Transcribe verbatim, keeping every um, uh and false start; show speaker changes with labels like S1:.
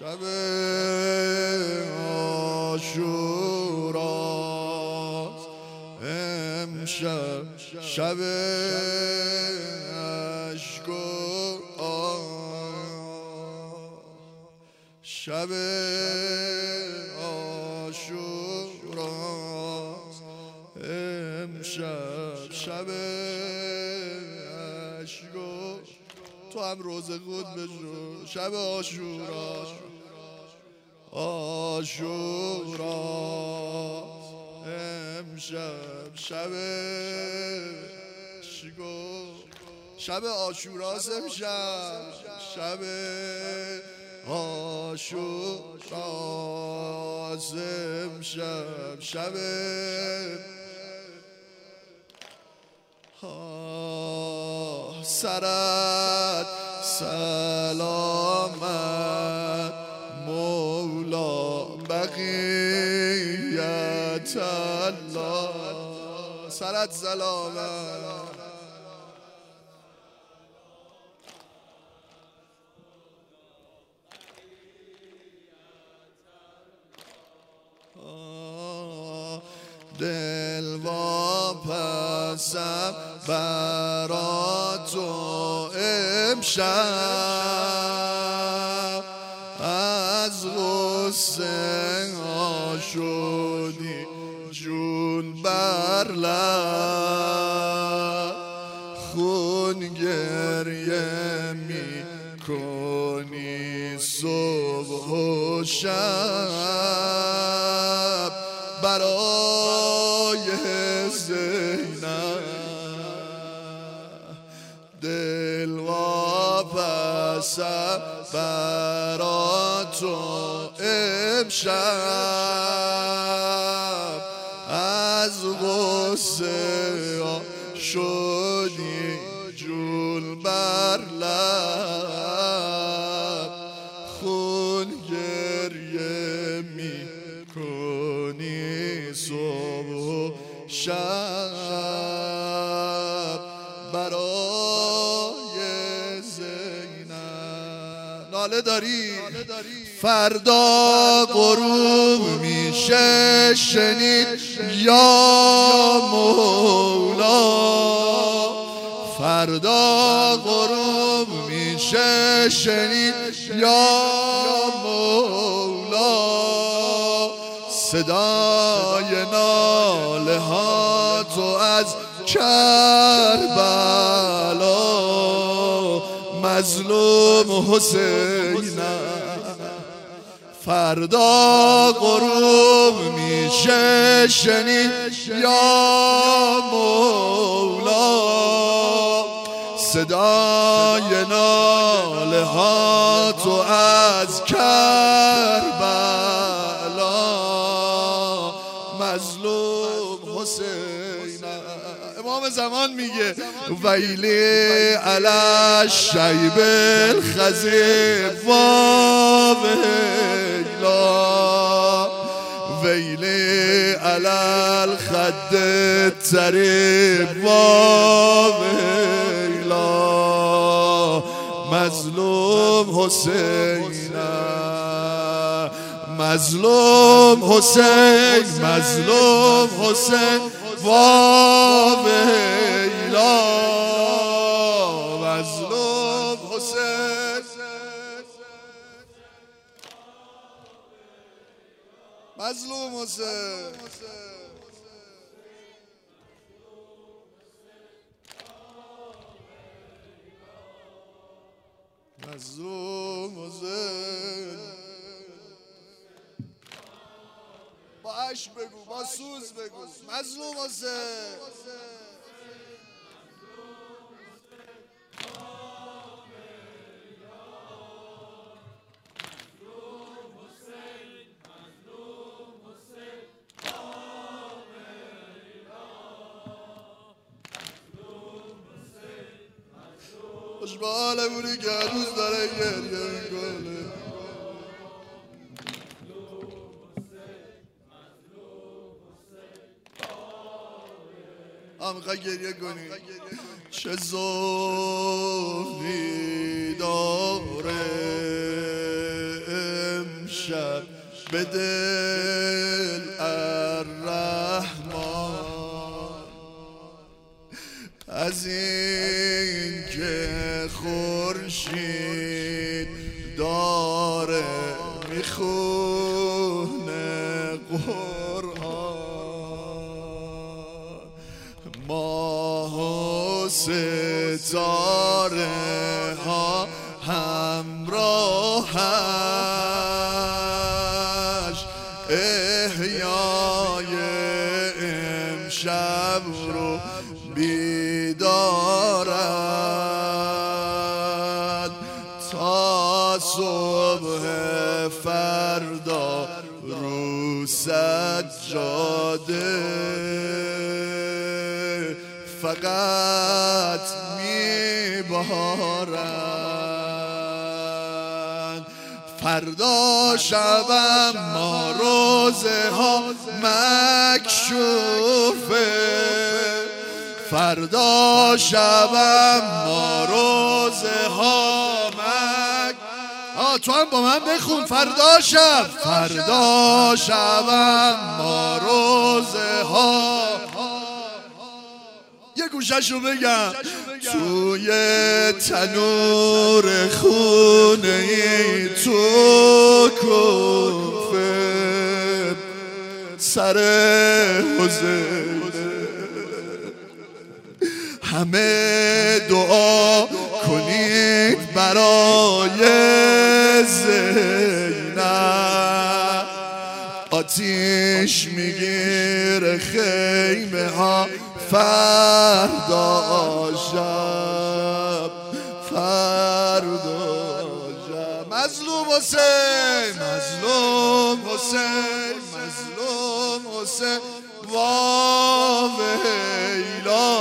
S1: شب عاشوراست امشب، شب عشق و آه، شب عاشوراست امشب، شب عشق و تو هم روزه خود بشو. شب عاشورا عاشورا امشب، شب عشق، شب عاشوراست امشب، شب عاشوراست امشب، شب سرت سلامت مولا بقیت الله. سرت سلامت دل واپسم برا تو امشب، از غصه ها شدی جون بر لب، خون گریه می کنی صبح و شب برای زینب. دل واپسم برا تو امشب، از غصه ها شدی جون بر لب، خون گریه می کنی صبح و شب برای زینب. ناله داری فردا غروب میشه شنید یا مولا، فردا غروب میشه شنید یا مولا، صدای ناله ها تو از کربلا، مظلوم حسینم. فردا غروب میشه شنید یا مولا، صدای ناله ها تو از کربلا، مظلوم حسینم. امام زمان میگه ویلی علی الشیب الخضیب و ویلا، ویلی علی الخد الطریب و ویلا، مظلوم حسینم، مظلوم حسین، مظلوم حسین و ویلا، مظلوم حسین، مظلوم حسین. مظلوم حسین. با عشق بگو، با سوز بگو، مظلوم حسین. خوشباله بودی که روز داره گریه میکنه. هم میخوای گریه کنی چه زهدی داره امشب به دل الرحمن از این که خورشید داره میخونه قرآن ماه و ستاره ها همراهش احیای امشب رو بیدارد تا صبح فردا رو سجاده فقط میبارند فردا شبم ما روزه ها مکشوفه فردا شبم ما روزه ها مک آه تو هم با من بخون فردا شب فردا شبم ما روزه ها یه گوششو بگم توی تنور خونه ای تو کوفه سر حسین همه دعا کنید برای زینب آتیش میگیره خیمه ها فردا شب فردا شب مظلوم حسین مظلوم حسین مظلوم حسین وا ویلا